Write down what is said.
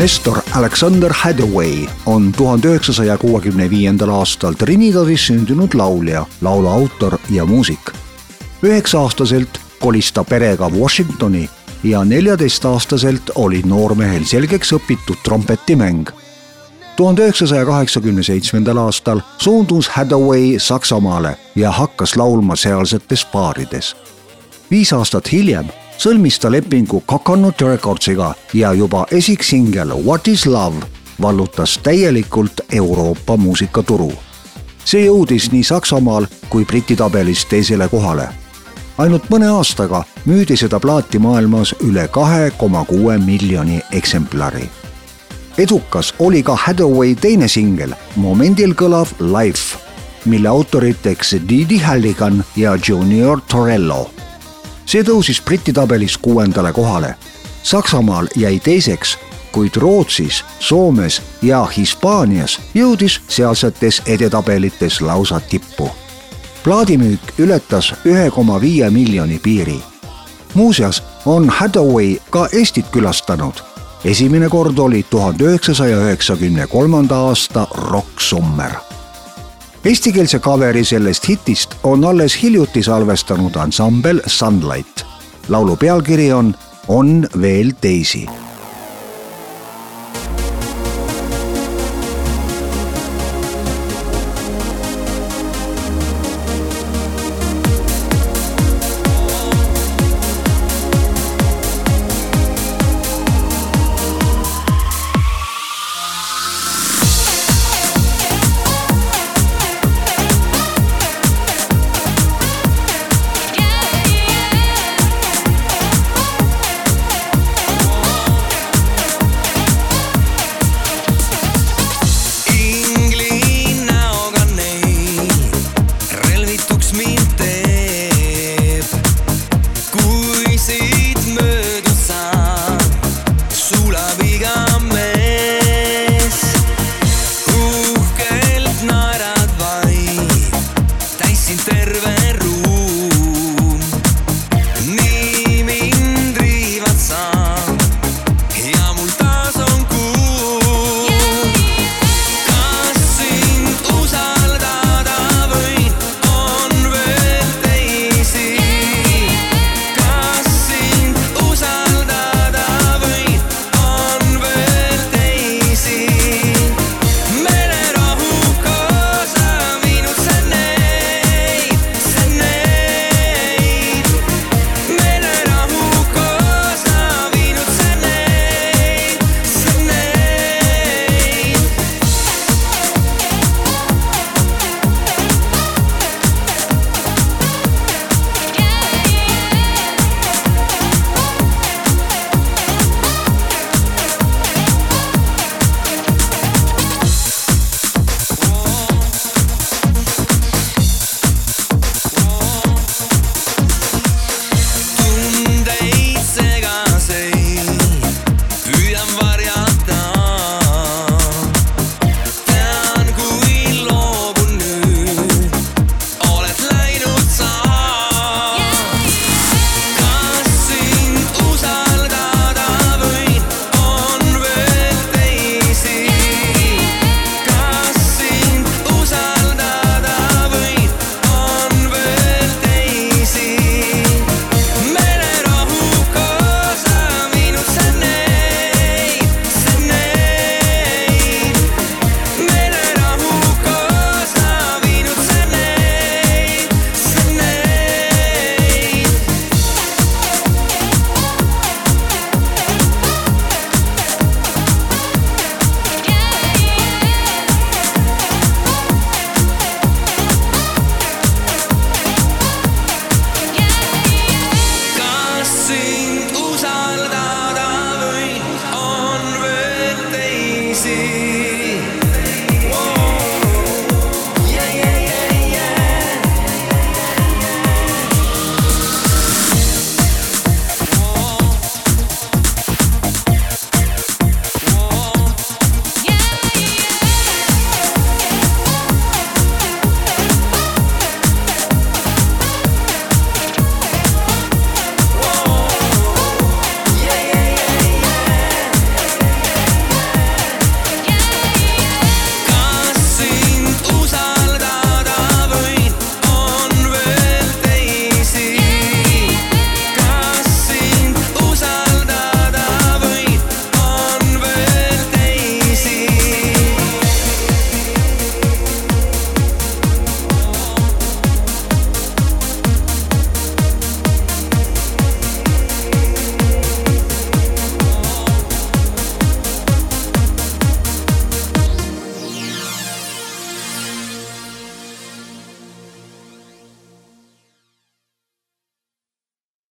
Nestor Alexander Hathaway on 1965. aastal Trinidadis sündinud laulja, laulu autor ja muusik. 9-aastaselt kolis ta perega Washingtoni ja 14-aastaselt oli noormehel selgeks õpitud trompetimäng. 1987. aastal suundus Hathaway Saksamaale ja hakkas laulma sealsetes baarides. 5 aastat hiljem sõlmis ta lepingu Coconut Recordsiga ja juba esiksingel What is Love vallutas täielikult Euroopa muusikaturu. See jõudis nii Saksamaal kui Briti tabelis teisele kohale. Ainult mõne aastaga müüdi seda plaati maailmas üle 2,6 miljoni eksemplari. Edukas oli ka Hathaway teine singel, momendil kõlav Life, mille autoriteks Didi Halligan ja Junior Torello. See tõusis Briti tabelis 6. kohale. Saksamaal jäi teiseks, kuid Rootsis, Soomes ja Hispaanias jõudis sealsetes edetabelites lausa tippu. Plaadimüük ületas 1,5 miljoni piiri. Muuseas on Hathaway ka Eestit külastanud. Esimene kord oli 1993. aasta Rock Summer. Eestikeelse kaveri sellest hitist on alles hiljuti salvestanud ansambel Sunlight. Laulu pealkiri on veel teisi.